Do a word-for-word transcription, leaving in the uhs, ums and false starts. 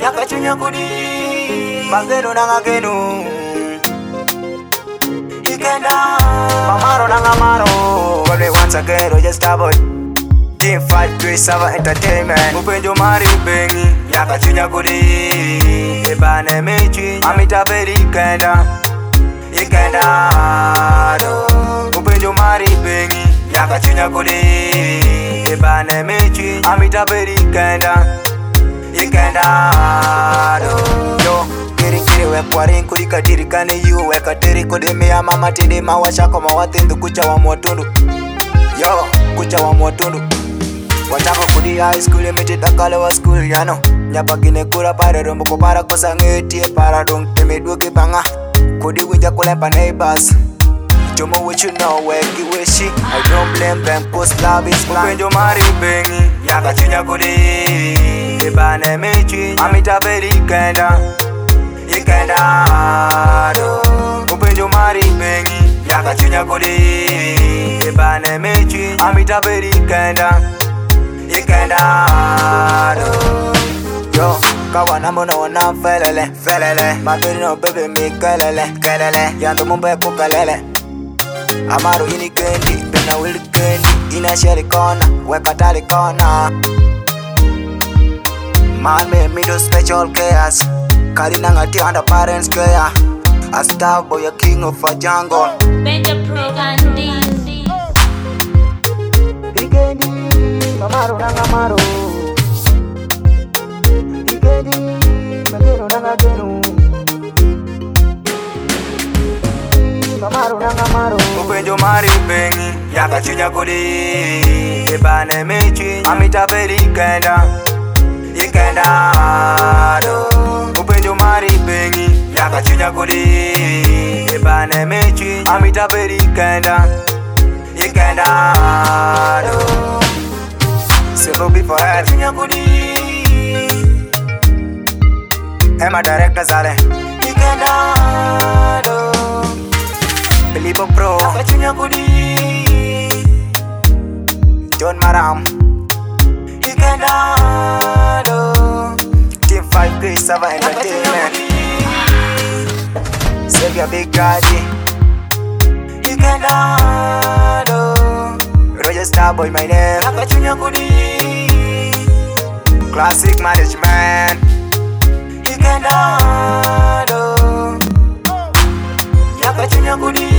Yakachunya kudi Mageno nanga genu Ikenda Mamaro nanga maro But once again just a boy Team fight Chris Sava Entertainment Upenjo mari upengi Yakachunya kudi Ibane mechi Amita beri ikenda Ikenda do Upenjo mari upengi Yakachunya kudi Ibane mechi Amita beri ikenda Ikenda do Yo Kiri kiri we kwarin kuri kadiri kane yu we kadiri kudi miya mama tindi mawasha koma watindu kucha wa mwatundu Yo kucha wa mwatundu Watako kudi high school emiti dakale wa school yano Nyapa kine kura pare rombo kupara kosa ngetie para dong teme duke banga Kudi winja kulempa neighbors Jomo what you know weki wishi I don't blame them cause love is blind Upenjo mari upengi Yakachunya kudi Ibane mechi Amita beri ikenda Ikenda do Upenjo mari upengi Yakachunya kudi Ibane mechi Amita beri ikenda Ikenda do Yo Kawana muna wana felele Felele Mabiri no baby mi kelele Kelele Yanto mumbe kukalele Amaro ini kendi Pena wili kendi Ina sheri kona Weka tali kona Man me me do special cares Karina ngati under parents care A star boy a king of a jungle Benja Pro Gandhi Ikendi Mamaro nanga maro Ikendi Mageno nanga genu Mamaro nanga maro Upenjo mari upengi Yakachunya kudi Ibane mechi Amita beri ikenda Ikenda do Upenjo mari upengi Yakachunya kudi Ibane mechi Amita beri ikenda Ikenda do Single before Yakachunya kudi Emma director zale Ikenda do Believe Pro Yakachunya kudi John Maram Ikenda do Team five Chris Sava Entertainment Save your big daddy Ikenda do Roger Starboy my name Yakachunya kudi Classic Management Ikenda do Yakachunya kudi